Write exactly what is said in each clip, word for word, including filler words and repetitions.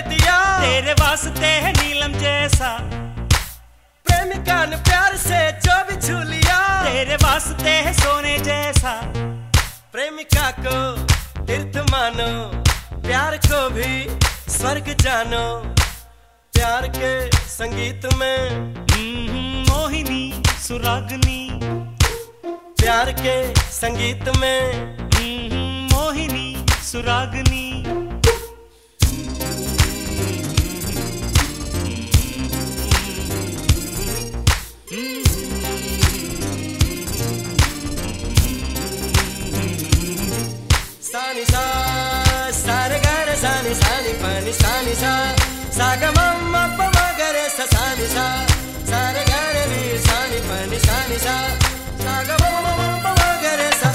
दिया, तेरे वास्ते है नीलम जैसा। प्रेमिका ने प्यार से जो भी छू लिया, तेरे वास्ते है सोने जैसा। प्रेमिका को तीर्थ मानो, प्यार को भी स्वर्ग जानो। प्यार के संगीत में मोहिनी सुरागनी, प्यार के संगीत में मोहिनी सुरागनी। सानी सा सारे गारे सानी सानी पानी सानी सा सागा मम्मा पमा गरे सा सानी सा सारे गारे नी सानी पानी सानी सा सागा मम्मा पमा गरे सा।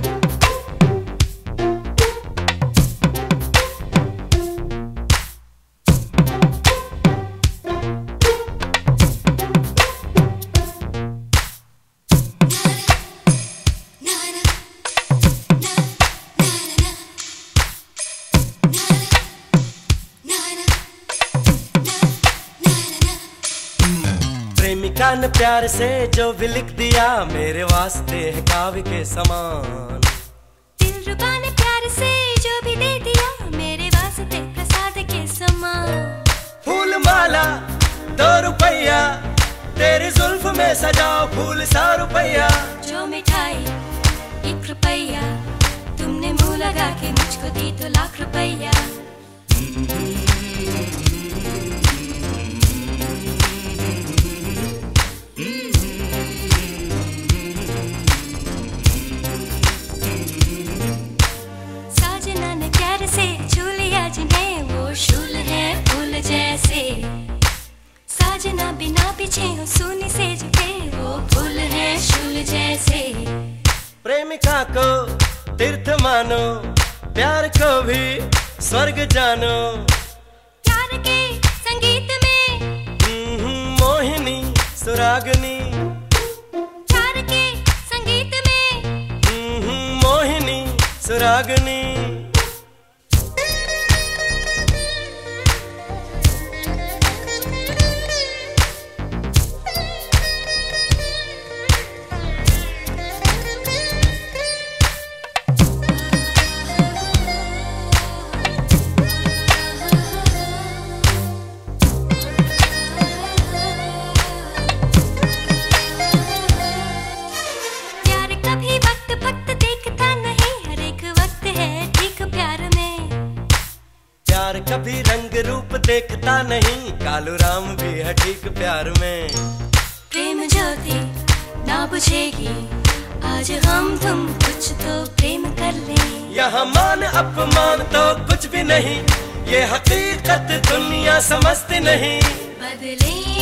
प्रेमिका ने प्यार से जो भी लिख दिया, मेरे वास्ते है काव्य के समान। दिलरुबा ने प्यार से जो भी दे दिया, मेरे वास्ते प्रसाद के समान। फूल माला दो रुपया, तेरी जुल्फ में सजाओ फूल सा रुपया। जो मिठाई एक रुपया, तुमने मुंह लगा के मुझको दी तो लाख रुपया। साजना ने प्यार से छू लिया जिन्हें, वो शूल है फूल जैसे। साजना बिना पीछे हो सूनी से झुके, वो फूल है शूल जैसे। प्रेमिका को तीर्थ मानो, प्यार को भी स्वर्ग जानो। प्यार के संगीत में मोहिनी सुरागनी, प्यार के संगीत में मोहिनी सुरागनी। प्यार कभी रंग रूप देखता नहीं, कालू राम भी है ठीक प्यार में। प्रेम ज्योति ना बुझेगी, आज हम तुम कुछ तो प्रेम कर ले। यहाँ मान अपमान तो कुछ भी नहीं, ये हकीकत दुनिया समझती नहीं। बदले